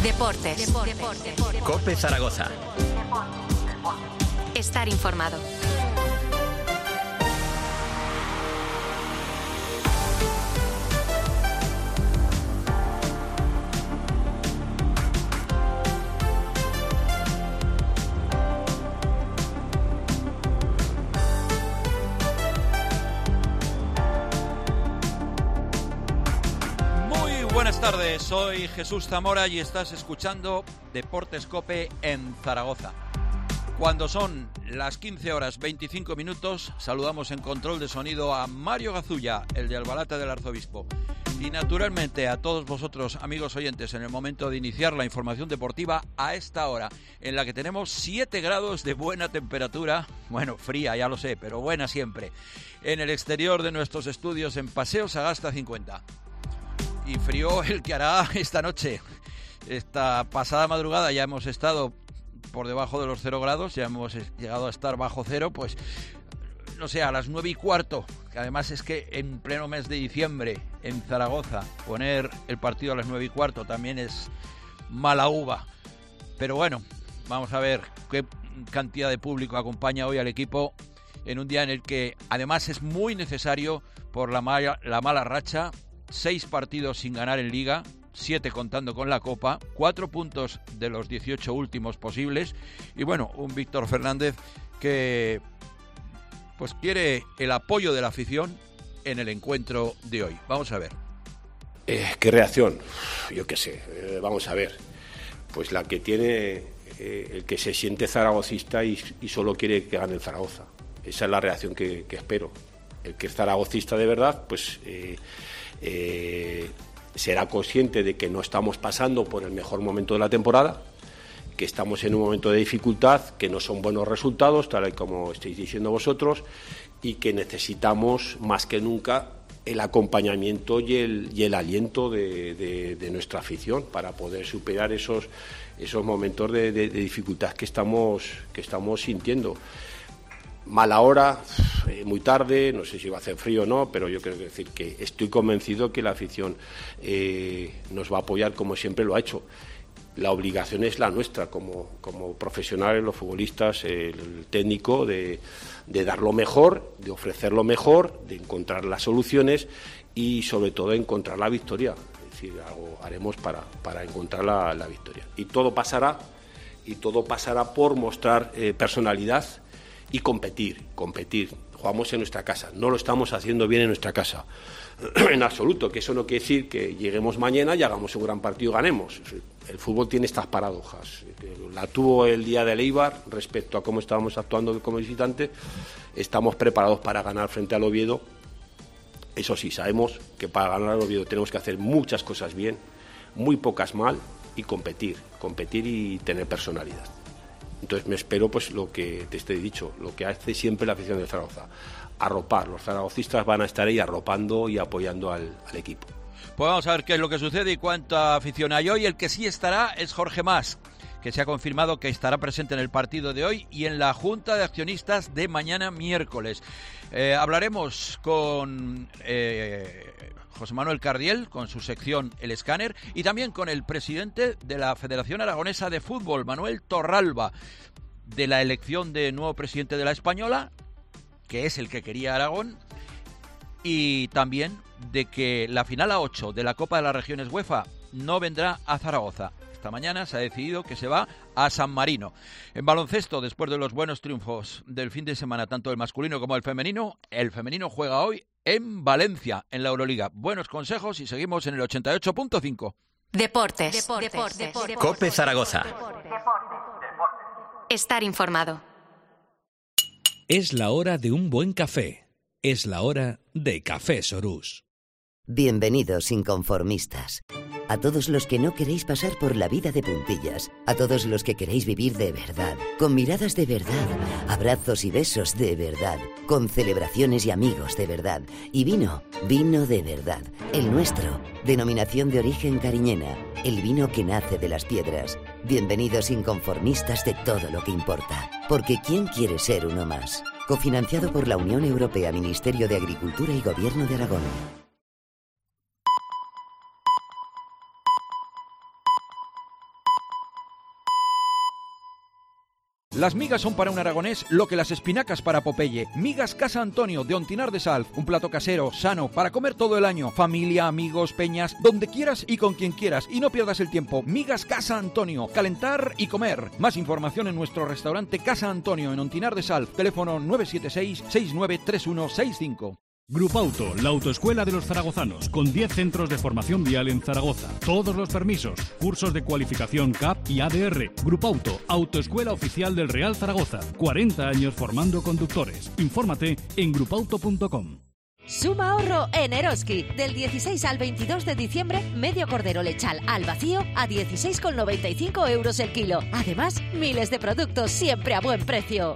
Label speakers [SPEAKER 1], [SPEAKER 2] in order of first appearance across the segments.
[SPEAKER 1] Deportes.
[SPEAKER 2] COPE Zaragoza.
[SPEAKER 1] Estar informado.
[SPEAKER 3] Buenas tardes, soy Jesús Zamora y estás escuchando Deportes COPE en Zaragoza. Cuando son las 15 horas 25 minutos, saludamos en control de sonido a Mario Gazulla, el de Albalate del Arzobispo. Y naturalmente a todos vosotros, amigos oyentes, en el momento de iniciar la información deportiva a esta hora, en la que tenemos 7 grados de buena temperatura, bueno, fría, ya lo sé, pero buena siempre, en el exterior de nuestros estudios en Paseo Sagasta 50. Y frío el que hará esta noche. Esta pasada madrugada ya hemos estado por debajo de los 0 grados, ya hemos llegado a estar bajo cero, pues no sé, a las 9:15, que además es que en pleno mes de diciembre en Zaragoza poner el partido a las 9:15 también es mala uva. Pero bueno, vamos a ver qué cantidad de público acompaña hoy al equipo en un día en el que además es muy necesario por la mala racha. 6 partidos sin ganar en Liga, 7 contando con la Copa, 4 puntos de los 18 últimos posibles y bueno, un Víctor Fernández que pues quiere el apoyo de la afición en el encuentro de hoy. Vamos a ver.
[SPEAKER 4] ¿Qué reacción? Yo qué sé, vamos a ver. Pues la que tiene el que se siente zaragocista y solo quiere que gane el Zaragoza. Esa es la reacción que espero. El que es zaragocista de verdad, pues será consciente de que no estamos pasando por el mejor momento de la temporada, que estamos en un momento de dificultad, que no son buenos resultados, tal y como estáis diciendo vosotros, y que necesitamos más que nunca el acompañamiento y el aliento de nuestra afición para poder superar esos momentos de dificultad que estamos sintiendo. Mala hora, muy tarde, no sé si va a hacer frío o no, pero yo quiero decir que estoy convencido que la afición nos va a apoyar como siempre lo ha hecho. La obligación es la nuestra como profesionales, los futbolistas, el técnico, de dar lo mejor, de ofrecer lo mejor, de encontrar las soluciones y sobre todo encontrar la victoria. Es decir, algo haremos para encontrar la victoria. Y todo pasará por mostrar personalidad y competir. Jugamos en nuestra casa, no lo estamos haciendo bien en nuestra casa, en absoluto, que eso no quiere decir que lleguemos mañana y hagamos un gran partido y ganemos. El fútbol tiene estas paradojas, la tuvo el día del Eibar respecto a cómo estábamos actuando como visitante. Estamos preparados para ganar frente al Oviedo. Eso sí, sabemos que para ganar al Oviedo tenemos que hacer muchas cosas bien, muy pocas mal, y competir y tener personalidad. Entonces me espero pues lo que te he dicho, lo que hace siempre la afición de Zaragoza, arropar. Los zaragocistas van a estar ahí arropando y apoyando al equipo.
[SPEAKER 3] Pues vamos a ver qué es lo que sucede y cuánta afición hay hoy. El que sí estará es Jorge Mas, que se ha confirmado que estará presente en el partido de hoy y en la Junta de Accionistas de mañana miércoles. Hablaremos con José Manuel Cardiel, con su sección El Escáner, y también con el presidente de la Federación Aragonesa de Fútbol, Manuel Torralba, de la elección de nuevo presidente de la Española, que es el que quería Aragón, y también de que la final A8 de la Copa de las Regiones UEFA no vendrá a Zaragoza. Esta mañana se ha decidido que se va a San Marino. En baloncesto, después de los buenos triunfos del fin de semana, tanto el masculino como el femenino juega hoy en Valencia, en la Euroliga. Buenos consejos y seguimos en el 88.5.
[SPEAKER 1] Deportes.
[SPEAKER 2] COPE Zaragoza.
[SPEAKER 1] Estar informado.
[SPEAKER 5] Es la hora de un buen café. Es la hora de Café Sorús.
[SPEAKER 6] Bienvenidos inconformistas. A todos los que no queréis pasar por la vida de puntillas, a todos los que queréis vivir de verdad, con miradas de verdad, abrazos y besos de verdad, con celebraciones y amigos de verdad, y vino de verdad, el nuestro, denominación de origen cariñena, el vino que nace de las piedras. Bienvenidos inconformistas de todo lo que importa, porque ¿quién quiere ser uno más? Cofinanciado por la Unión Europea, Ministerio de Agricultura y Gobierno de Aragón.
[SPEAKER 3] Las migas son para un aragonés lo que las espinacas para Popeye. Migas Casa Antonio de Ontinar de Sal. Un plato casero, sano, para comer todo el año. Familia, amigos, peñas, donde quieras y con quien quieras. Y no pierdas el tiempo. Migas Casa Antonio. Calentar y comer. Más información en nuestro restaurante Casa Antonio en Ontinar de Sal. Teléfono 976-693165.
[SPEAKER 7] Grupauto, la autoescuela de los zaragozanos, con 10 centros de formación vial en Zaragoza. Todos los permisos, cursos de cualificación CAP y ADR. Grupauto, autoescuela oficial del Real Zaragoza. 40 años formando conductores. Infórmate en grupauto.com.
[SPEAKER 8] Suma ahorro en Eroski. Del 16 al 22 de diciembre, medio cordero lechal al vacío a 16,95 euros el kilo. Además, miles de productos siempre a buen precio.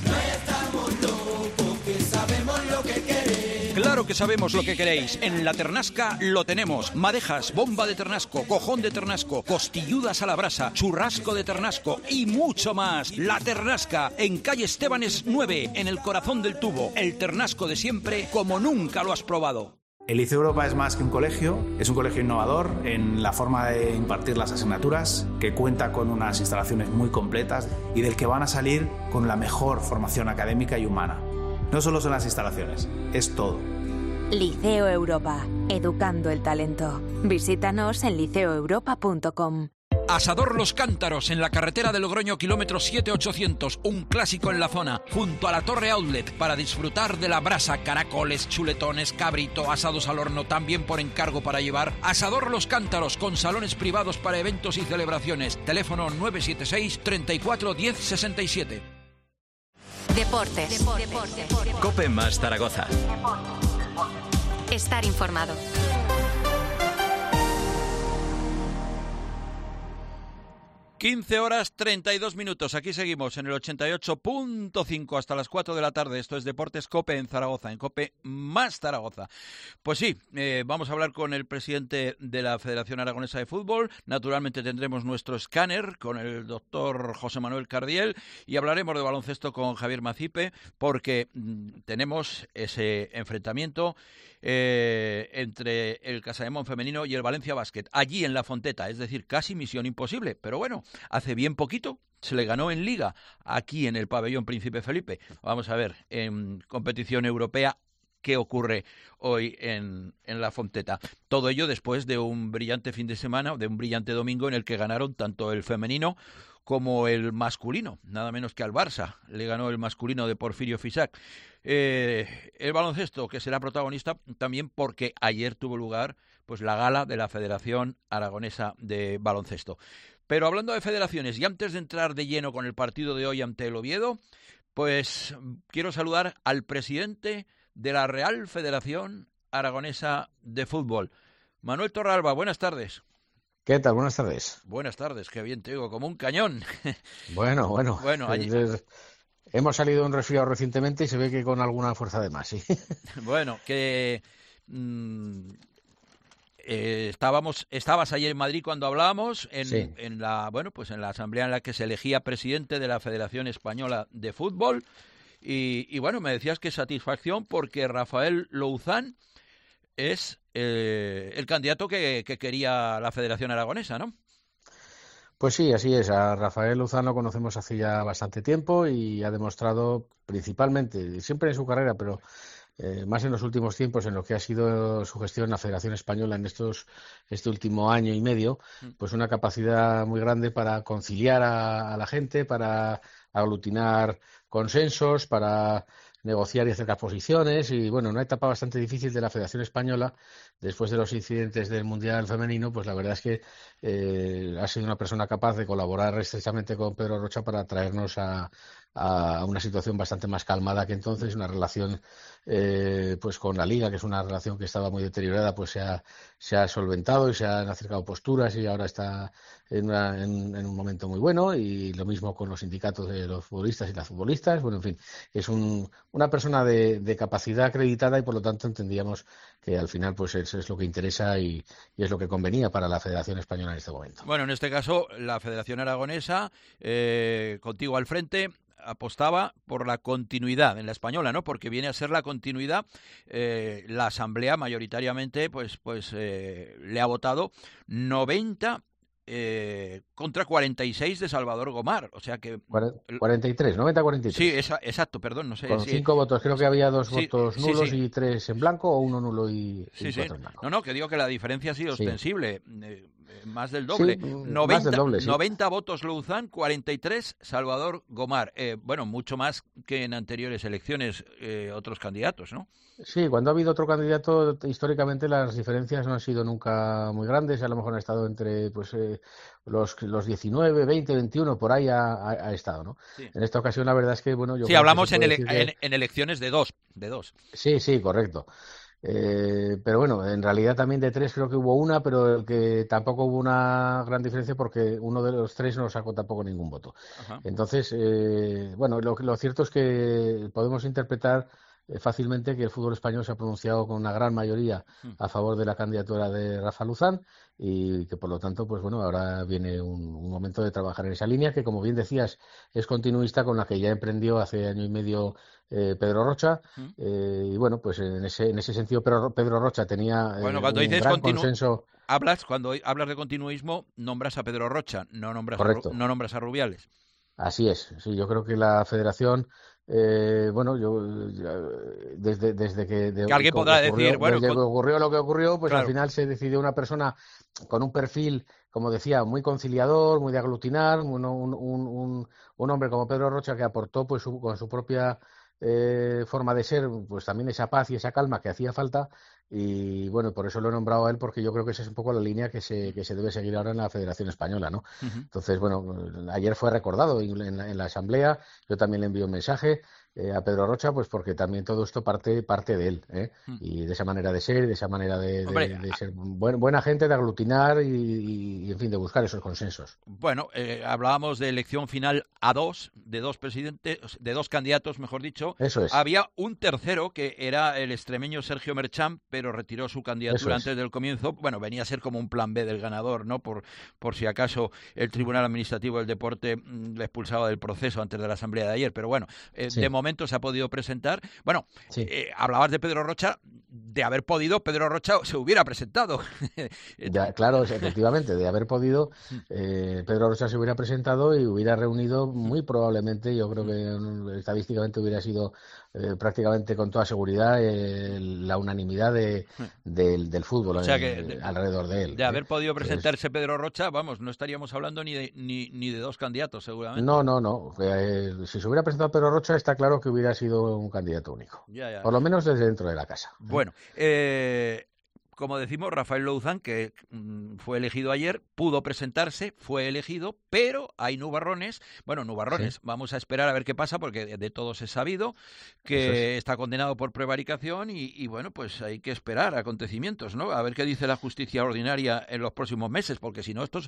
[SPEAKER 3] Claro que sabemos lo que queréis. En La Ternasca lo tenemos. Madejas, bomba de ternasco, cojón de ternasco, costilludas a la brasa, churrasco de ternasco y mucho más. La Ternasca, en calle Estebanes 9, en el corazón del tubo. El ternasco de siempre, como nunca lo has probado.
[SPEAKER 9] El Liceo Europa es más que un colegio, es un colegio innovador en la forma de impartir las asignaturas, que cuenta con unas instalaciones muy completas y del que van a salir con la mejor formación académica y humana. No solo son las instalaciones, es todo.
[SPEAKER 10] Liceo Europa, educando el talento. Visítanos en liceoeuropa.com.
[SPEAKER 3] Asador Los Cántaros, en la carretera de Logroño, kilómetro 7800, un clásico en la zona, junto a la Torre Outlet, para disfrutar de la brasa, caracoles, chuletones, cabrito, asados al horno, también por encargo para llevar. Asador Los Cántaros, con salones privados para eventos y celebraciones. Teléfono 976 34 10 67.
[SPEAKER 1] Deportes.
[SPEAKER 2] Cope más Zaragoza.
[SPEAKER 1] Estar informado.
[SPEAKER 3] (15:32). Aquí seguimos en el 88.5 hasta las 4 de la tarde. Esto es Deportes Cope en Zaragoza, en Cope más Zaragoza. Pues sí, vamos a hablar con el presidente de la Federación Aragonesa de Fútbol. Naturalmente tendremos nuestro escáner con el doctor José Manuel Cardiel y hablaremos de baloncesto con Javier Macipe, porque tenemos ese enfrentamiento entre el Casademont femenino y el Valencia Basket, allí en La Fonteta, es decir, casi misión imposible, pero bueno, hace bien poquito se le ganó en Liga, aquí en el pabellón Príncipe Felipe. Vamos a ver, en competición europea, qué ocurre hoy en La Fonteta. Todo ello después de un brillante fin de semana, de un brillante domingo en el que ganaron tanto el femenino como el masculino, nada menos que al Barça. Le ganó el masculino de Porfirio Fisac. El baloncesto, que será protagonista también porque ayer tuvo lugar pues la gala de la Federación Aragonesa de Baloncesto. Pero hablando de federaciones, y antes de entrar de lleno con el partido de hoy ante el Oviedo, pues quiero saludar al presidente de la Real Federación Aragonesa de Fútbol, Manuel Torralba. Buenas tardes.
[SPEAKER 11] ¿Qué tal? Buenas tardes.
[SPEAKER 3] Buenas tardes, qué bien te digo, como un cañón.
[SPEAKER 11] Bueno, hemos salido de un resfriado recientemente y se ve que con alguna fuerza de más, sí.
[SPEAKER 3] Bueno, que estabas ayer en Madrid cuando hablábamos en la asamblea en la que se elegía presidente de la Federación Española de Fútbol y bueno, me decías que satisfacción porque Rafael Louzán es el candidato que quería la Federación Aragonesa, ¿no?
[SPEAKER 11] Pues sí, así es. A Rafael Louzán lo conocemos hace ya bastante tiempo y ha demostrado principalmente, siempre en su carrera, pero más en los últimos tiempos, en lo que ha sido su gestión en la Federación Española en este último año y medio, pues una capacidad muy grande para conciliar a la gente, para aglutinar consensos, para negociar y acercar posiciones y bueno, una etapa bastante difícil de la Federación Española después de los incidentes del Mundial Femenino, pues la verdad es que ha sido una persona capaz de colaborar estrechamente con Pedro Rocha para traernos a una situación bastante más calmada que entonces, una relación pues con la Liga, que es una relación que estaba muy deteriorada, pues se ha solventado y se han acercado posturas y ahora está en un momento muy bueno, y lo mismo con los sindicatos de los futbolistas y las futbolistas. Bueno, en fin, es una persona de capacidad acreditada y por lo tanto entendíamos que al final pues es lo que interesa y es lo que convenía para la Federación Española en este momento.
[SPEAKER 3] Bueno, en este caso la Federación Aragonesa, contigo al frente, apostaba por la continuidad en la española, ¿no? Porque viene a ser la continuidad. La asamblea mayoritariamente pues le ha votado 90 contra 46 de Salvador Gomar, o sea que...
[SPEAKER 11] 43, 90-43.
[SPEAKER 3] Sí, exacto, perdón, no sé.
[SPEAKER 11] Con 5 votos, creo que había 2 votos nulos y 3 en blanco, o 1 nulo y 4 en blanco.
[SPEAKER 3] No, que digo que la diferencia ha sido ostensible, más del doble.
[SPEAKER 11] Sí,
[SPEAKER 3] 90,
[SPEAKER 11] más del doble,
[SPEAKER 3] 90 votos Louzán, 43 Salvador Gomar. Bueno, mucho más que en anteriores elecciones otros candidatos, ¿no?
[SPEAKER 11] Sí, cuando ha habido otro candidato, históricamente las diferencias no han sido nunca muy grandes. A lo mejor han estado entre los 19, 20, 21, por ahí ha estado, ¿no? Sí. En esta ocasión la verdad es que, bueno... yo
[SPEAKER 3] hablamos en elecciones de dos.
[SPEAKER 11] Sí, correcto. Pero bueno, en realidad también de 3 creo que hubo una, pero el que tampoco hubo una gran diferencia porque uno de los 3 no sacó tampoco ningún voto. Ajá. Entonces, bueno, lo cierto es que podemos interpretar fácilmente que el fútbol español se ha pronunciado con una gran mayoría a favor de la candidatura de Rafa Luzán y que por lo tanto, pues bueno, ahora viene un momento de trabajar en esa línea que, como bien decías, es continuista con la que ya emprendió hace año y medio Pedro Rocha y bueno, pues en ese sentido Pedro Rocha tenía
[SPEAKER 3] cuando
[SPEAKER 11] un
[SPEAKER 3] dices
[SPEAKER 11] gran consenso.
[SPEAKER 3] Cuando hablas de continuismo, nombras a Pedro Rocha, no nombras a Rubiales.
[SPEAKER 11] Así es, sí, yo creo que la Federación, bueno, desde que
[SPEAKER 3] alguien podrá decir, bueno,
[SPEAKER 11] desde que ocurrió lo que ocurrió, pues
[SPEAKER 3] claro.
[SPEAKER 11] Al final se decidió una persona con un perfil, como decía, muy conciliador, muy de aglutinar, un hombre como Pedro Rocha que aportó pues con su propia forma de ser, pues también esa paz y esa calma que hacía falta. Y bueno, por eso lo he nombrado a él, porque yo creo que esa es un poco la línea que se debe seguir ahora en la Federación Española, ¿no? Entonces, bueno, ayer fue recordado en la Asamblea, yo también le envié un mensaje a Pedro Rocha, pues porque también todo esto parte de él, y de esa manera de ser, de esa manera de ser buena gente, de aglutinar y, en fin, de buscar esos consensos.
[SPEAKER 3] Bueno, hablábamos de elección final a dos, de dos candidatos, mejor dicho.
[SPEAKER 11] Eso es.
[SPEAKER 3] Había un tercero que era el extremeño Sergio Merchán, pero retiró su candidatura antes del comienzo. Bueno, venía a ser como un plan B del ganador, ¿no? Por si acaso el Tribunal Administrativo del Deporte le expulsaba del proceso antes de la asamblea de ayer. Pero bueno, sí. De momento se ha podido presentar. Bueno, sí. Hablabas de Pedro Rocha. De haber podido, Pedro Rocha se hubiera presentado.
[SPEAKER 11] Claro, efectivamente, de haber podido, Pedro Rocha se hubiera presentado y hubiera reunido muy probablemente, yo creo que estadísticamente hubiera sido prácticamente con toda seguridad la unanimidad del fútbol, o sea alrededor de él.
[SPEAKER 3] De haber podido presentarse Pedro Rocha, vamos, no estaríamos hablando ni de dos candidatos, seguramente.
[SPEAKER 11] No. Si se hubiera presentado Pedro Rocha, está claro que hubiera sido un candidato único. Ya. Por lo menos desde dentro de la casa.
[SPEAKER 3] Bueno, como decimos, Rafael Louzán, que fue elegido ayer, pudo presentarse, fue elegido, pero hay nubarrones. Bueno, nubarrones, sí. Vamos a esperar a ver qué pasa, porque de todos es sabido que está condenado por prevaricación y bueno, pues hay que esperar acontecimientos, ¿no? A ver qué dice la justicia ordinaria en los próximos meses, porque si no, esto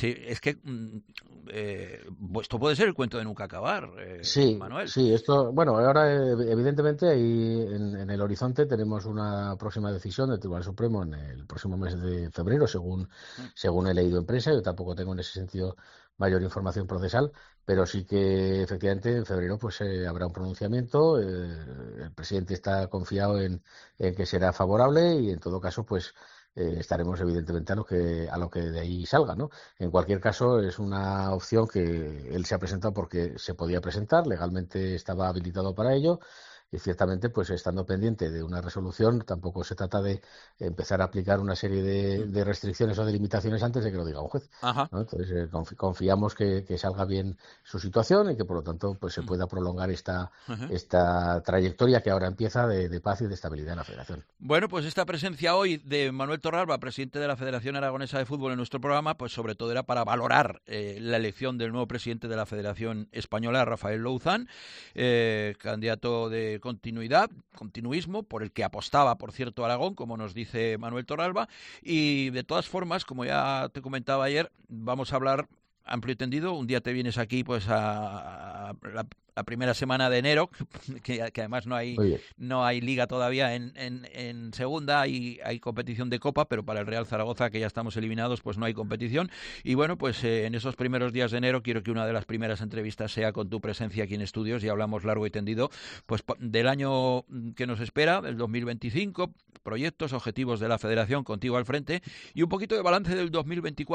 [SPEAKER 3] puede ser el cuento de nunca acabar, Manuel.
[SPEAKER 11] Sí, esto, bueno, ahora evidentemente ahí en el horizonte tenemos una próxima decisión del Tribunal Supremo en el próximo mes de febrero, según he leído en prensa. Yo tampoco tengo en ese sentido mayor información procesal, pero sí que efectivamente en febrero pues habrá un pronunciamiento. El presidente está confiado en que será favorable y en todo caso pues estaremos evidentemente a lo que de ahí salga, ¿no? En cualquier caso es una opción que él se ha presentado porque se podía presentar, legalmente estaba habilitado para ello. Y ciertamente, pues estando pendiente de una resolución, tampoco se trata de empezar a aplicar una serie de restricciones o de limitaciones antes de que lo diga un juez, ¿no? Entonces, confiamos que salga bien su situación y que, por lo tanto, pues se pueda prolongar esta trayectoria que ahora empieza de paz y de estabilidad en la Federación.
[SPEAKER 3] Bueno, pues esta presencia hoy de Manuel Torralba, presidente de la Federación Aragonesa de Fútbol en nuestro programa, pues sobre todo era para valorar la elección del nuevo presidente de la Federación Española, Rafael Louzán, candidato de continuismo, por el que apostaba, por cierto, Aragón, como nos dice Manuel Torralba, y de todas formas, como ya te comentaba ayer, vamos a hablar amplio y tendido. Un día te vienes aquí pues a la primera semana de enero, que además no hay liga todavía en segunda, hay competición de Copa, pero para el Real Zaragoza, que ya estamos eliminados, pues no hay competición. Y bueno, pues en esos primeros días de enero quiero que una de las primeras entrevistas sea con tu presencia aquí en estudios y hablamos largo y tendido pues del año que nos espera, el 2025, proyectos, objetivos de la Federación contigo al frente y un poquito de balance del 2024,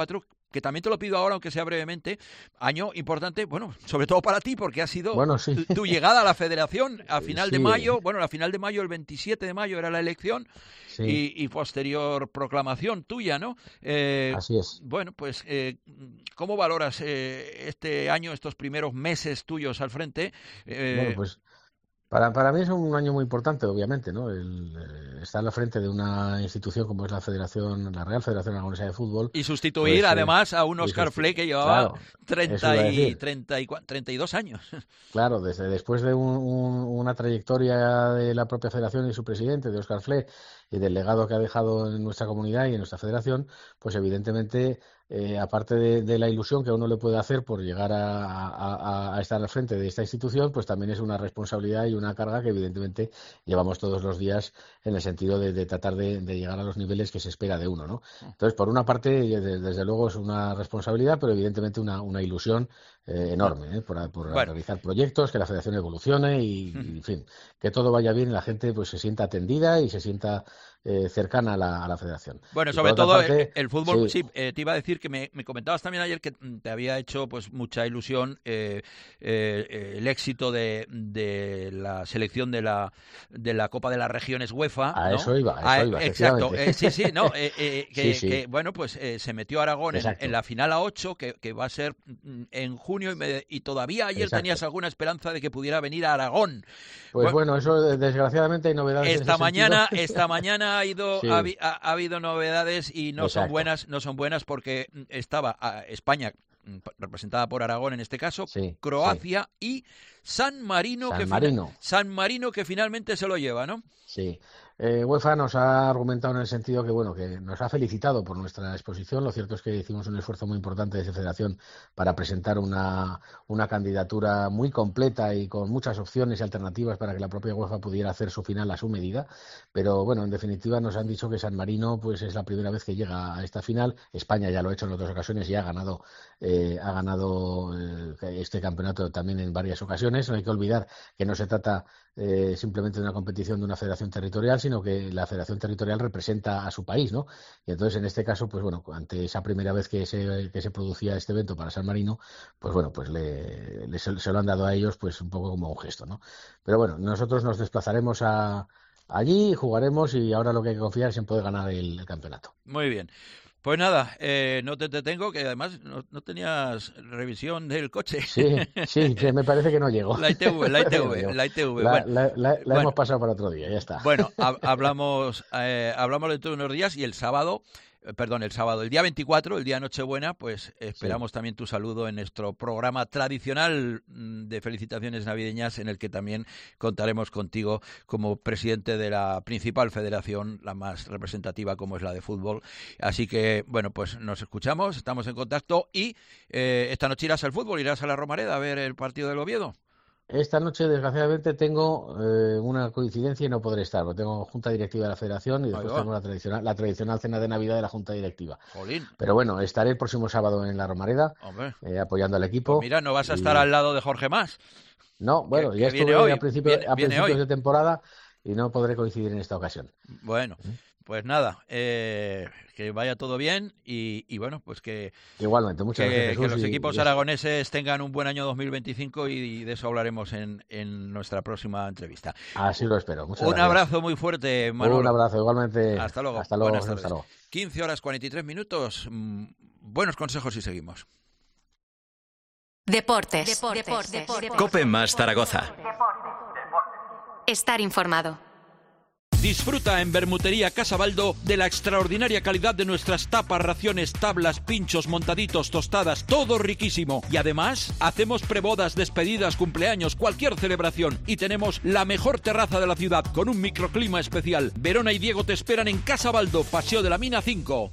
[SPEAKER 3] que también te lo pido ahora, aunque sea brevemente, año importante, bueno, sobre todo para ti, porque ha sido tu llegada a la federación a final de mayo, la final de mayo, el 27 de mayo era la elección, y posterior proclamación tuya, ¿no?
[SPEAKER 11] Así es.
[SPEAKER 3] Bueno, pues, ¿cómo valoras este año, estos primeros meses tuyos al frente?
[SPEAKER 11] Bueno, pues para mí es un año muy importante, obviamente, ¿no? Estar al frente de una institución como es la Real Federación Aragonesa de Fútbol.
[SPEAKER 3] Y sustituir, pues, además, a un Óscar Fle que llevaba 32 años.
[SPEAKER 11] Claro, después de una trayectoria de la propia federación y su presidente, de Óscar Fle, y del legado que ha dejado en nuestra comunidad y en nuestra federación, pues evidentemente, aparte de la ilusión que a uno le puede hacer por llegar a estar al frente de esta institución, pues también es una responsabilidad y una carga que evidentemente llevamos todos los días en el sentido de tratar de llegar a los niveles que se espera de uno, ¿no? Entonces, por una parte, desde luego es una responsabilidad, pero evidentemente una ilusión enorme, por realizar proyectos, que la federación evolucione y, en fin, que todo vaya bien y la gente pues se sienta atendida y se sienta cercana a la federación.
[SPEAKER 3] Bueno, sobre todo el fútbol, te iba a decir que me comentabas también ayer que te había hecho pues mucha ilusión el éxito de la selección de la Copa de las Regiones UEFA, ¿no?
[SPEAKER 11] Eso iba.
[SPEAKER 3] Exacto, que bueno, pues se metió Aragón en la final a 8, que va a ser en junio, y todavía ayer tenías alguna esperanza de que pudiera venir a Aragón.
[SPEAKER 11] Pues bueno, eso desgraciadmente hay novedades.
[SPEAKER 3] Esta mañana ha habido novedades y no son buenas porque estaba España representada por Aragón en este caso, Croacia y San Marino que finalmente se lo lleva, ¿no? Sí.
[SPEAKER 11] UEFA nos ha argumentado en el sentido que nos ha felicitado por nuestra exposición. Lo cierto es que hicimos un esfuerzo muy importante desde Federación para presentar una candidatura muy completa y con muchas opciones y alternativas para que la propia UEFA pudiera hacer su final a su medida. Pero bueno, en definitiva nos han dicho que San Marino pues es la primera vez que llega a esta final. España ya lo ha hecho en otras ocasiones y ha ganado este campeonato también en varias ocasiones. No hay que olvidar que no se trata simplemente de una competición de una federación territorial, sino que la federación territorial representa a su país, ¿no? Y entonces, en este caso, pues bueno, ante esa primera vez que se producía este evento para San Marino, pues bueno, pues se lo han dado a ellos pues un poco como un gesto, ¿no? Pero bueno, nosotros nos desplazaremos allí, jugaremos y ahora lo que hay que confiar es en poder ganar el campeonato.
[SPEAKER 3] Muy bien. Pues nada, no te detengo, que además no tenías revisión del coche.
[SPEAKER 11] Sí, me parece que no llegó.
[SPEAKER 3] La ITV.
[SPEAKER 11] La hemos pasado para otro día, ya está.
[SPEAKER 3] Bueno, hablamos dentro de unos días y el día 24, el día Nochebuena, pues esperamos también tu saludo en nuestro programa tradicional de felicitaciones navideñas, en el que también contaremos contigo como presidente de la principal federación, la más representativa como es la de fútbol. Así que, bueno, pues nos escuchamos, estamos en contacto y esta noche irás al fútbol, irás a la Romareda a ver el partido del Oviedo.
[SPEAKER 11] Esta noche, desgraciadamente, tengo una coincidencia y no podré estar, porque tengo junta directiva de la Federación y después tengo la tradicional cena de Navidad de la junta directiva.
[SPEAKER 3] Jolín.
[SPEAKER 11] Pero bueno, estaré el próximo sábado en la Romareda, apoyando al equipo.
[SPEAKER 3] Pues mira, no vas a estar al lado de Jorge Mas.
[SPEAKER 11] No, bueno, ya estuve a principios de temporada y no podré coincidir en esta ocasión.
[SPEAKER 3] Bueno, pues nada, que vaya todo bien y bueno, pues que
[SPEAKER 11] igualmente, muchas gracias, Jesús,
[SPEAKER 3] que los equipos aragoneses tengan un buen año 2025 y de eso hablaremos en nuestra próxima entrevista.
[SPEAKER 11] Así lo espero. Muchas gracias.
[SPEAKER 3] Un abrazo muy fuerte, Manolo.
[SPEAKER 11] Un abrazo, igualmente.
[SPEAKER 3] Hasta luego.
[SPEAKER 11] Hasta luego.
[SPEAKER 3] Buenas tardes. 15:43. Buenos consejos y seguimos.
[SPEAKER 1] Deportes.
[SPEAKER 2] COPE más Zaragoza.
[SPEAKER 1] Estar informado.
[SPEAKER 3] Disfruta en Bermutería Casabaldo de la extraordinaria calidad de nuestras tapas, raciones, tablas, pinchos, montaditos, tostadas, todo riquísimo. Y además, hacemos prebodas, despedidas, cumpleaños, cualquier celebración. Y tenemos la mejor terraza de la ciudad con un microclima especial. Verona y Diego te esperan en Casabaldo, Paseo de la Mina 5.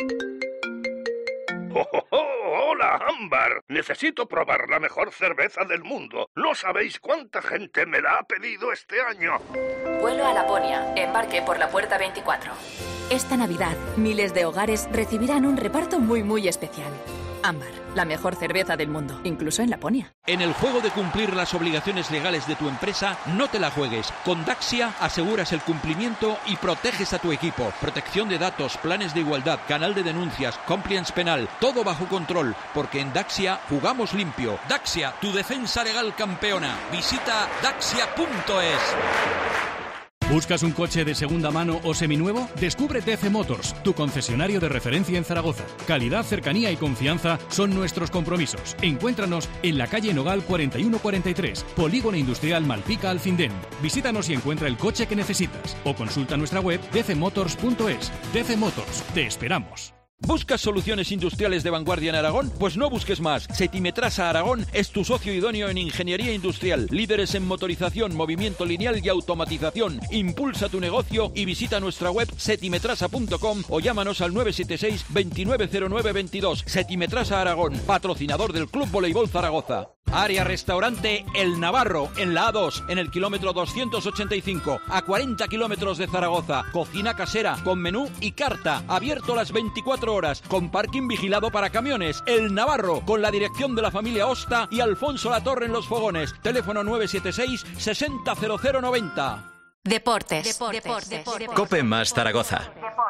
[SPEAKER 12] ¡Hola, Ámbar! Necesito probar la mejor cerveza del mundo. No sabéis cuánta gente me la ha pedido este año.
[SPEAKER 10] Vuelo a Laponia. Embarque por la puerta 24. Esta Navidad, miles de hogares recibirán un reparto muy especial. Ámbar, la mejor cerveza del mundo, incluso en Laponia.
[SPEAKER 3] En el juego de cumplir las obligaciones legales de tu empresa, no te la juegues. Con Daxia aseguras el cumplimiento y proteges a tu equipo. Protección de datos, planes de igualdad, canal de denuncias, compliance penal, todo bajo control, porque en Daxia jugamos limpio. Daxia, tu defensa legal campeona. Visita daxia.es.
[SPEAKER 7] ¿Buscas un coche de segunda mano o seminuevo? Descubre DC Motors, tu concesionario de referencia en Zaragoza. Calidad, cercanía y confianza son nuestros compromisos. Encuéntranos en la calle Nogal 4143, Polígono Industrial Malpica Alfindén. Visítanos y encuentra el coche que necesitas. O consulta nuestra web dcmotors.es. DC Motors, te esperamos.
[SPEAKER 3] ¿Buscas soluciones industriales de vanguardia en Aragón? Pues no busques más. Setimetrasa Aragón es tu socio idóneo en ingeniería industrial. Líderes en motorización, movimiento lineal y automatización. Impulsa tu negocio y visita nuestra web setimetrasa.com o llámanos al 976 290922. Setimetrasa Aragón, patrocinador del Club Voleibol Zaragoza. Área Restaurante El Navarro, en la A2, en el kilómetro 285, a 40 kilómetros de Zaragoza. Cocina casera, con menú y carta. Abierto las 24 horas, con parking vigilado para camiones. El Navarro, con la dirección de la familia Osta y Alfonso Latorre en los fogones. Teléfono 976 600090.
[SPEAKER 1] Deportes.
[SPEAKER 2] Cope más Zaragoza.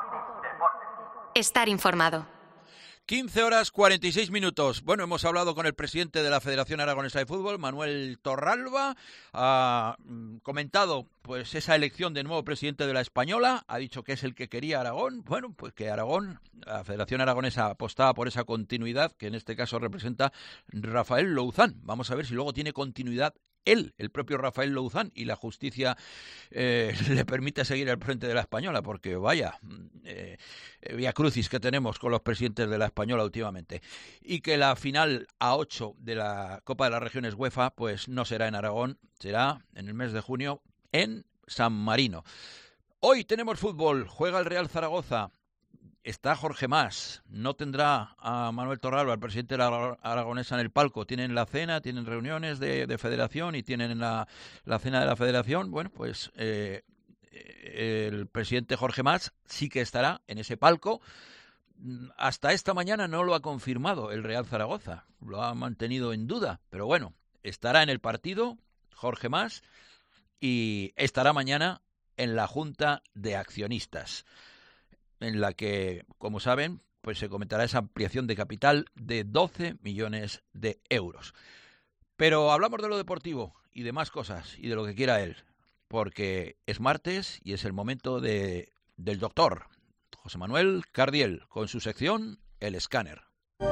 [SPEAKER 1] Estar informado.
[SPEAKER 3] 15 horas 46 minutos. Bueno, hemos hablado con el presidente de la Federación Aragonesa de Fútbol, Manuel Torralba. Ha comentado pues esa elección de nuevo presidente de la Española. Ha dicho que es el que quería Aragón. Bueno, pues que Aragón, la Federación Aragonesa apostaba por esa continuidad, que en este caso representa Rafael Louzán. Vamos a ver si luego tiene continuidad él, el propio Rafael Louzán, y la justicia le permite seguir al frente de la Española, porque vaya vía crucis que tenemos con los presidentes de la Española últimamente. Y que la final A8 de la Copa de las Regiones UEFA pues no será en Aragón, será en el mes de junio en San Marino. Hoy tenemos fútbol, juega el Real Zaragoza. Está Jorge Mas, no tendrá a Manuel Torralba, el presidente de la Aragonesa, en el palco. Tienen la cena, tienen reuniones de federación y tienen la cena de la federación. Bueno, pues el presidente Jorge Mas sí que estará en ese palco. Hasta esta mañana no lo ha confirmado el Real Zaragoza, lo ha mantenido en duda. Pero bueno, estará en el partido Jorge Mas y estará mañana en la Junta de Accionistas, en la que, como saben, pues se comentará esa ampliación de capital de 12 millones de euros. Pero hablamos de lo deportivo y de más cosas y de lo que quiera él, porque es martes y es el momento del doctor José Manuel Cardiel, con su sección El Escáner.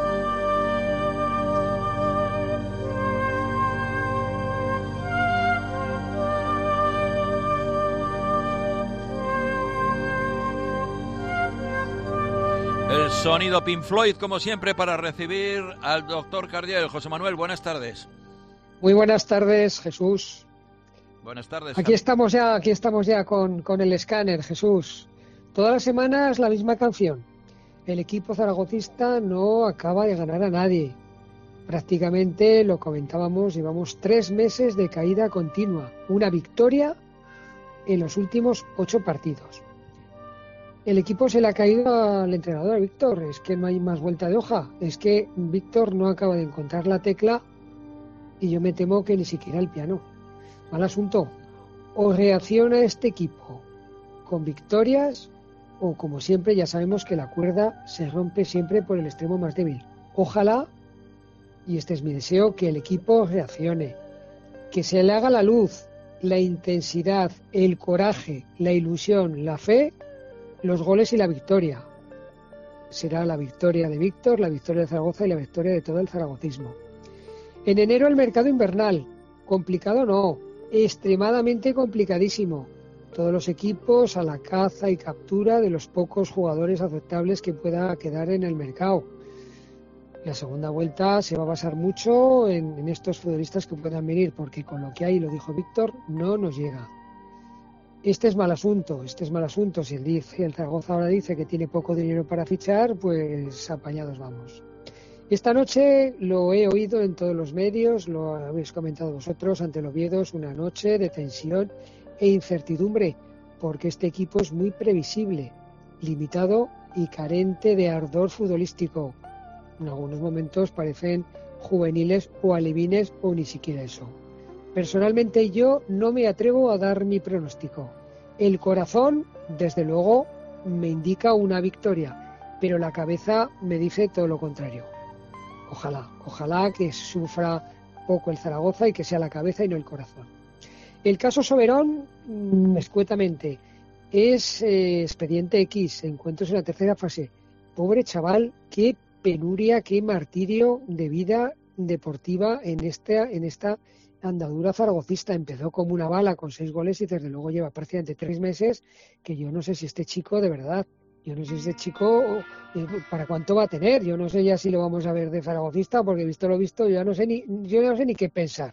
[SPEAKER 3] El sonido Pink Floyd, como siempre, para recibir al doctor Cardiel. José Manuel, buenas tardes.
[SPEAKER 13] Muy buenas tardes, Jesús.
[SPEAKER 3] Buenas tardes.
[SPEAKER 13] Aquí estamos ya con el escáner, Jesús. Todas las semanas la misma canción. El equipo zaragocista no acaba de ganar a nadie. Prácticamente, lo comentábamos, llevamos 3 meses de caída continua. Una victoria en los últimos 8 partidos. El equipo se le ha caído al entrenador, a Víctor. Es que no hay más vuelta de hoja. Es que Víctor no acaba de encontrar la tecla y yo me temo que ni siquiera el piano. Mal asunto. O reacciona este equipo con victorias o, como siempre, ya sabemos que la cuerda se rompe siempre por el extremo más débil. Ojalá, y este es mi deseo, que el equipo reaccione, que se le haga la luz, la intensidad, el coraje, la ilusión, la fe, los goles y la victoria. Será la victoria de Víctor, la victoria de Zaragoza y la victoria de todo el zaragocismo. En enero el mercado invernal. Complicado no, extremadamente complicadísimo. Todos los equipos a la caza y captura de los pocos jugadores aceptables que pueda quedar en el mercado. La segunda vuelta se va a basar mucho en estos futbolistas que puedan venir, porque con lo que hay, lo dijo Víctor, no nos llega. Este es mal asunto. Si el Zaragoza ahora dice que tiene poco dinero para fichar, pues apañados vamos. Esta noche lo he oído en todos los medios, lo habéis comentado vosotros, ante el Oviedo, es una noche de tensión e incertidumbre, porque este equipo es muy previsible, limitado y carente de ardor futbolístico. En algunos momentos parecen juveniles o alevines o ni siquiera eso. Personalmente yo no me atrevo a dar mi pronóstico. El corazón, desde luego, me indica una victoria, pero la cabeza me dice todo lo contrario. Ojalá que sufra poco el Zaragoza y que sea la cabeza y no el corazón. El caso Soberón, escuetamente, es expediente X, encuentros en la tercera fase. Pobre chaval, qué penuria, qué martirio de vida deportiva en esta andadura zaragocista. Empezó como una bala con 6 goles y desde luego lleva prácticamente 3 meses que yo no sé si este chico de verdad, yo no sé si este chico para cuánto va a tener, yo no sé ya si lo vamos a ver de zaragocista, porque visto lo visto yo no sé ni qué pensar,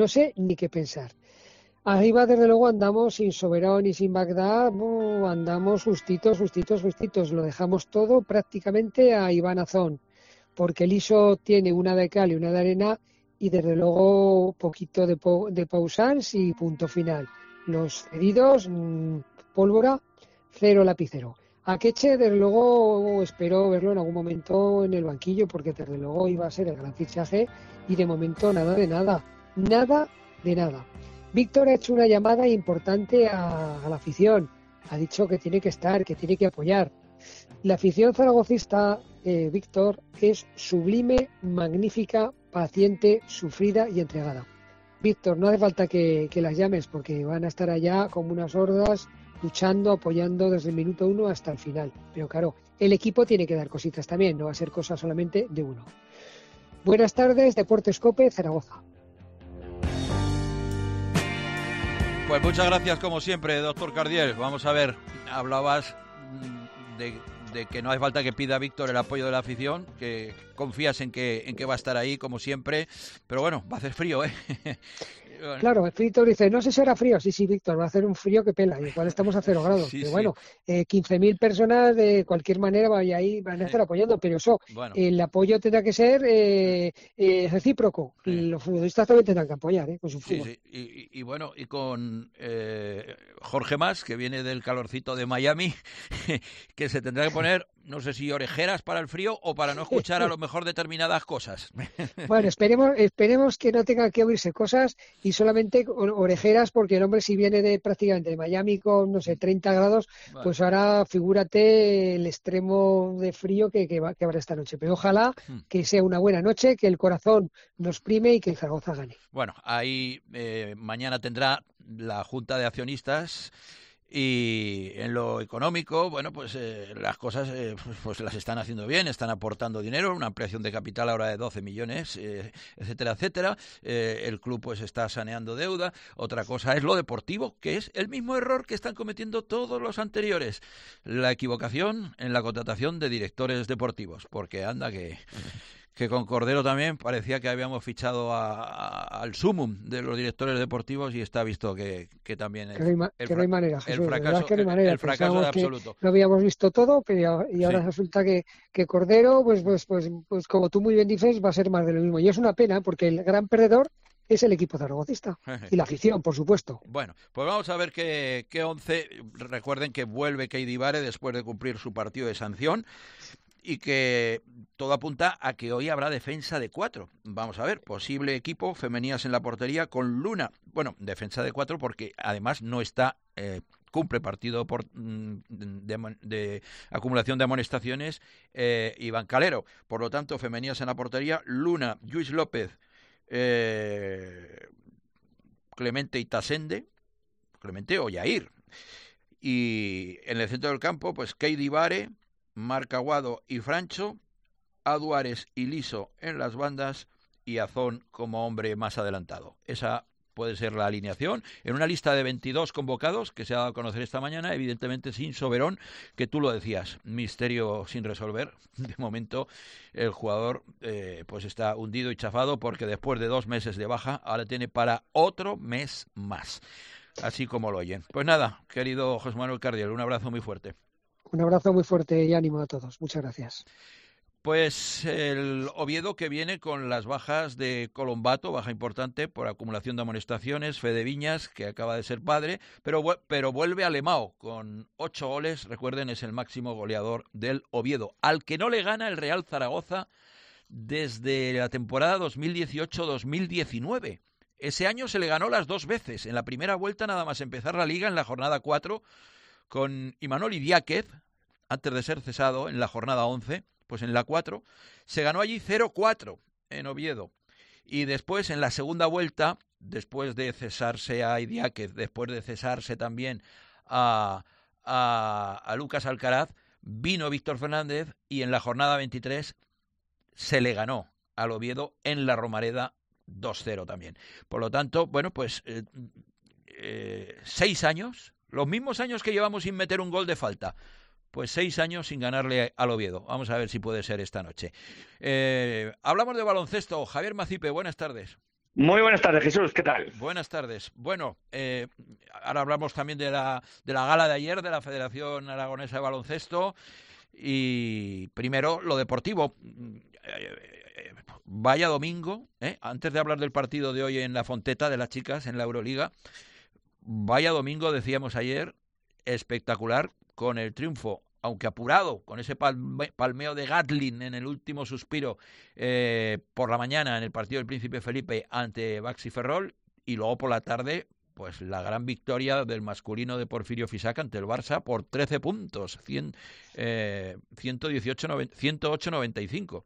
[SPEAKER 13] Arriba desde luego andamos sin Soberón y sin Bagdad, andamos justitos, lo dejamos todo prácticamente a Iván Azón, porque el ISO tiene una de cal y una de arena, y desde luego poquito de Pausans y punto final. Los cedidos, pólvora, 0 lapicero. A Queche, desde luego, espero verlo en algún momento en el banquillo, porque desde luego iba a ser el gran fichaje, y de momento nada de nada. Víctor ha hecho una llamada importante a la afición. Ha dicho que tiene que estar, que tiene que apoyar. La afición zaragocista, Víctor, es sublime, magnífica, paciente, sufrida y entregada. Víctor, no hace falta que las llames, porque van a estar allá como unas hordas, luchando, apoyando desde el minuto 1 hasta el final. Pero claro, el equipo tiene que dar cositas también, no va a ser cosa solamente de uno. Buenas tardes, Deportes COPE, Zaragoza.
[SPEAKER 3] Pues muchas gracias como siempre, doctor Cardiel. Vamos a ver, hablabas de que no hace falta que pida Víctor el apoyo de la afición, que confías en que va a estar ahí como siempre, pero bueno, va a hacer frío, ¿eh? Bueno.
[SPEAKER 13] Claro, Víctor dice, no sé si hará frío. Sí, Víctor, va a hacer un frío que pela. Igual estamos a 0 grados.
[SPEAKER 3] Sí,
[SPEAKER 13] pero
[SPEAKER 3] sí.
[SPEAKER 13] bueno, 15.000 personas de cualquier manera van a estar apoyando. Pero eso,
[SPEAKER 3] bueno,
[SPEAKER 13] el apoyo tendrá que ser recíproco. Los futbolistas también tendrán que apoyar con su fútbol.
[SPEAKER 3] Sí. Y bueno, y con Jorge Mas, que viene del calorcito de Miami, que se tendrá que poner, no sé si orejeras para el frío o para no escuchar a lo mejor determinadas cosas.
[SPEAKER 13] Bueno, esperemos que no tenga que oírse cosas y solamente orejeras, porque el hombre, si viene prácticamente de Miami con, no sé, 30 grados, vale, pues ahora figúrate el extremo de frío que habrá esta noche. Pero ojalá que sea una buena noche, que el corazón nos prime y que el Zaragoza gane.
[SPEAKER 3] Bueno, ahí mañana tendrá la Junta de Accionistas. Y en lo económico, bueno, pues las cosas pues las están haciendo bien, están aportando dinero, una ampliación de capital ahora de 12 millones, etcétera, etcétera. El club pues está saneando deuda. Otra cosa es lo deportivo, que es el mismo error que están cometiendo todos los anteriores, la equivocación en la contratación de directores deportivos, porque anda que con Cordero también parecía que habíamos fichado al sumum de los directores deportivos, y está visto que también
[SPEAKER 13] no hay manera, Jesús,
[SPEAKER 3] el fracaso es absoluto.
[SPEAKER 13] Lo habíamos visto todo, pero y ahora resulta que Cordero, pues como tú muy bien dices, va a ser más de lo mismo. Y es una pena, porque el gran perdedor es el equipo zaragocista y la afición, por supuesto.
[SPEAKER 3] Bueno, pues vamos a ver qué 11. Recuerden que vuelve Keidi Bare después de cumplir su partido de sanción, y que todo apunta a que hoy habrá defensa de 4. Vamos a ver, posible equipo femeninas en la portería con Luna. Bueno, defensa de 4 porque además no está, cumple partido de acumulación de amonestaciones Iván Calero. Por lo tanto, femeninas en la portería, Luna, Lluís López, Clemente Itasende, Clemente o Yair. Y en el centro del campo, pues Keidi Bare, Marc Aguado y Francho, Aduares y Liso en las bandas, y Azón como hombre más adelantado. Esa puede ser la alineación en una lista de 22 convocados que se ha dado a conocer esta mañana, evidentemente sin Soberón, que tú lo decías, misterio sin resolver. De momento el jugador pues está hundido y chafado, porque después de 2 meses de baja ahora tiene para otro mes más, así como lo oyen. Pues nada, querido José Manuel Cardiel, un abrazo muy fuerte.
[SPEAKER 13] Un abrazo muy fuerte y ánimo a todos. Muchas gracias.
[SPEAKER 3] Pues el Oviedo, que viene con las bajas de Colombato, baja importante por acumulación de amonestaciones, Fede Viñas, que acaba de ser padre, pero vuelve a Lemao con 8 goles. Recuerden, es el máximo goleador del Oviedo, al que no le gana el Real Zaragoza desde la temporada 2018-2019. Ese año se le ganó las 2 veces. En la primera vuelta, nada más empezar la Liga, en la jornada 4, con Imanol Idiáquez, antes de ser cesado en la jornada 11, pues en la 4, se ganó allí 0-4 en Oviedo. Y después, en la segunda vuelta, después de cesarse a Idiáquez, después de cesarse también a Lucas Alcaraz, vino Víctor Fernández y en la jornada 23 se le ganó al Oviedo en la Romareda 2-0 también. Por lo tanto, bueno, pues 6 años, los mismos años que llevamos sin meter un gol de falta, pues 6 años sin ganarle al Oviedo. Vamos a ver si puede ser esta noche. Hablamos de baloncesto. Javier Macipe, buenas tardes.
[SPEAKER 14] Muy buenas tardes, Jesús, ¿qué tal?
[SPEAKER 3] Buenas tardes. Bueno, ahora hablamos también de la gala de ayer de la Federación Aragonesa de Baloncesto y primero lo deportivo. Vaya domingo, antes de hablar del partido de hoy en la Fonteta de las chicas en la Euroliga, vaya domingo, decíamos ayer, espectacular, con el triunfo, aunque apurado, con ese palmeo de Gatlin en el último suspiro por la mañana en el partido del Príncipe Felipe ante Baxi Ferrol, y luego por la tarde, pues la gran victoria del masculino de Porfirio Fisac ante el Barça por 13 puntos, 108-95.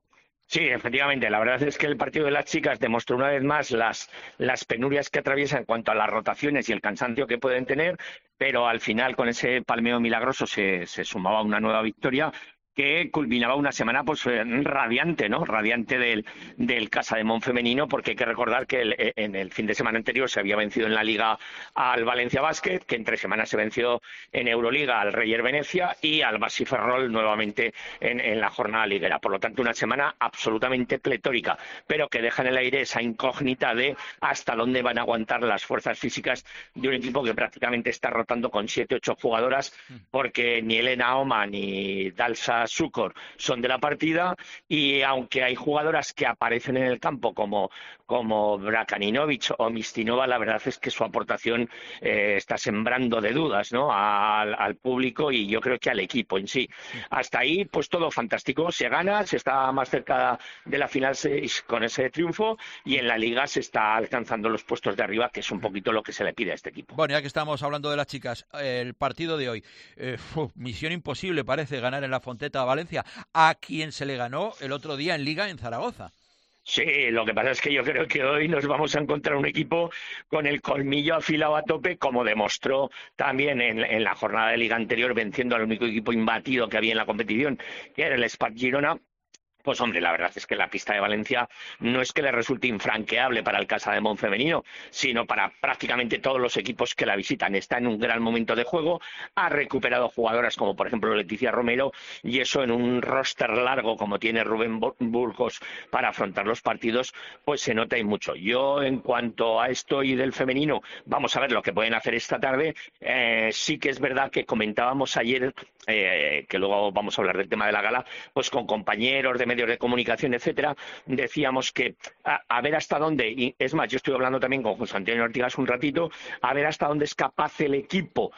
[SPEAKER 14] Sí, efectivamente. La verdad es que el partido de las chicas demostró una vez más las penurias que atraviesan en cuanto a las rotaciones y el cansancio que pueden tener, pero al final con ese palmeo milagroso se sumaba una nueva victoria que culminaba una semana pues radiante, ¿no? Radiante del Casa de Mon femenino, porque hay que recordar que en el fin de semana anterior se había vencido en la Liga al Valencia Basket, que entre semanas se venció en Euroliga al Reyer Venecia y al Baxi Ferrol nuevamente en la jornada liguera. Por lo tanto, una semana absolutamente pletórica, pero que deja en el aire esa incógnita de hasta dónde van a aguantar las fuerzas físicas de un equipo que prácticamente está rotando con 7-8 jugadoras, porque ni Elena Oma ni Dalsa Sukor son de la partida, y aunque hay jugadoras que aparecen en el campo como Brakaninovic o Mistinova, la verdad es que su aportación está sembrando de dudas, ¿no?, al público y yo creo que al equipo en sí. Hasta ahí pues todo fantástico, se gana, se está más cerca de la final 6 con ese triunfo y en la Liga se está alcanzando los puestos de arriba, que es un poquito lo que se le pide a este equipo.
[SPEAKER 3] Bueno, ya que estamos hablando de las chicas, el partido de hoy, misión imposible parece ganar en la Fonteta a Valencia, a quien se le ganó el otro día en Liga en Zaragoza.
[SPEAKER 14] Sí, lo que pasa es que yo creo que hoy nos vamos a encontrar un equipo con el colmillo afilado a tope, como demostró también en la jornada de Liga anterior, venciendo al único equipo imbatido que había en la competición, que era el Spark Girona. Pues hombre, la verdad es que la pista de Valencia no es que le resulte infranqueable para el Casa de Mon femenino, sino para prácticamente todos los equipos que la visitan. Está en un gran momento de juego, ha recuperado jugadoras como por ejemplo Leticia Romero, y eso en un roster largo como tiene Rubén Burgos para afrontar los partidos, pues se nota y mucho. Yo en cuanto a esto y del femenino, vamos a ver lo que pueden hacer esta tarde. Sí que es verdad que comentábamos ayer, que luego vamos a hablar del tema de la gala, pues con compañeros de medios de comunicación, etcétera, decíamos que a ver hasta dónde, y es más, yo estoy hablando también con José Antonio Ortigas un ratito, a ver hasta dónde es capaz el equipo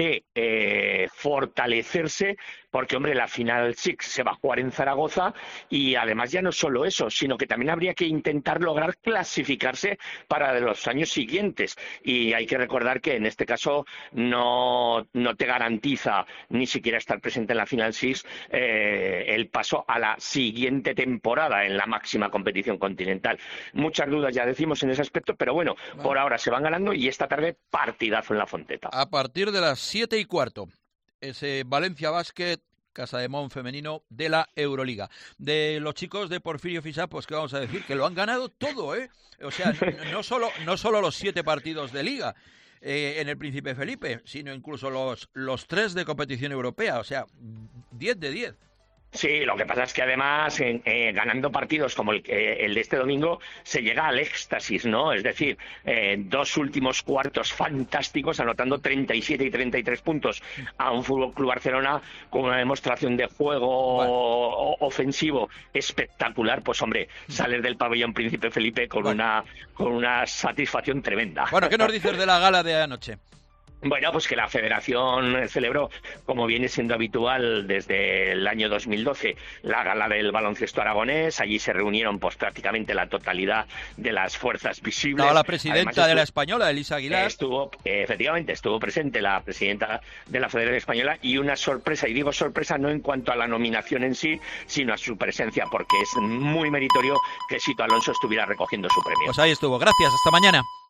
[SPEAKER 14] de fortalecerse, porque hombre, la Final Six se va a jugar en Zaragoza y además ya no solo eso, sino que también habría que intentar lograr clasificarse para los años siguientes, y hay que recordar que en este caso no te garantiza ni siquiera estar presente en la Final Six el paso a la siguiente temporada en la máxima competición continental. Muchas dudas ya decimos en ese aspecto, pero bueno, por ahora se van ganando y esta tarde partidazo en la Fonteta.
[SPEAKER 3] A partir de las 7:15, ese Valencia Basket, Casa de Mon femenino de la Euroliga. De los chicos de Porfirio Fisac, pues qué vamos a decir, que lo han ganado todo, O sea, no solo los 7 partidos de Liga en el Príncipe Felipe, sino incluso los 3 de competición europea, o sea, 10 de 10.
[SPEAKER 14] Sí, lo que pasa es que además ganando partidos como el de este domingo se llega al éxtasis, ¿no? Es decir, 2 últimos cuartos fantásticos, anotando 37 y 33 puntos a un Fútbol Club Barcelona con una demostración de juego ofensivo espectacular. Pues hombre, sales del pabellón Príncipe Felipe con una satisfacción tremenda.
[SPEAKER 3] Bueno, ¿qué nos dices de la gala de anoche?
[SPEAKER 14] Bueno, pues que la Federación celebró, como viene siendo habitual desde el año 2012, la gala del baloncesto aragonés. Allí se reunieron pues prácticamente la totalidad de las fuerzas visibles.
[SPEAKER 3] Estaba la presidenta de la Española, Elisa Aguilar.
[SPEAKER 14] Efectivamente, estuvo presente la presidenta de la Federación Española, y una sorpresa, y digo sorpresa no en cuanto a la nominación en sí, sino a su presencia, porque es muy meritorio que Sito Alonso estuviera recogiendo su premio.
[SPEAKER 3] Pues ahí estuvo. Gracias, hasta mañana.